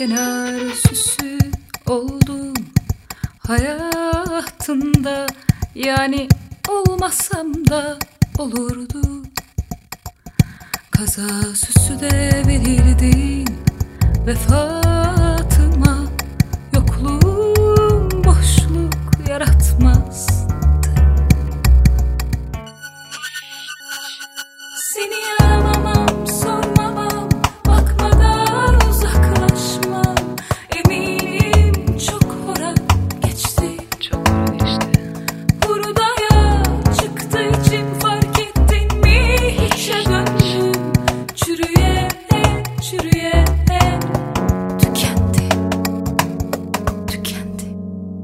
Kenar süsü oldum hayatında, yani olmasam da olurdu. Kaza süsü de verirdin vefatıma, yokluğum boşluk yaratmazdı. Seni aramamam, sormamam, bakmadan uzaklaşmam. Eminim çok hora geçti, çok hora geçti. Hurdaya çıktı içim, fark ettin mi? Hiçe döndüm, çürüye çürüye tükendi, tükendi.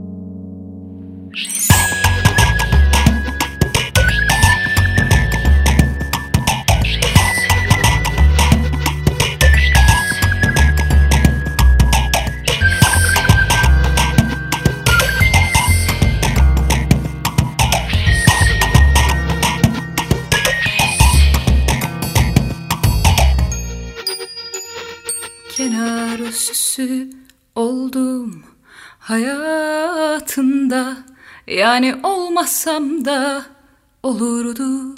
Kenar süsü oldum hayatında, yani olmasam da olurdu.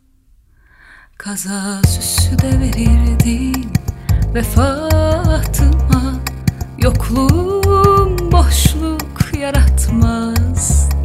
Kaza süsü de verirdin vefatıma, yokluğum boşluk yaratmaz.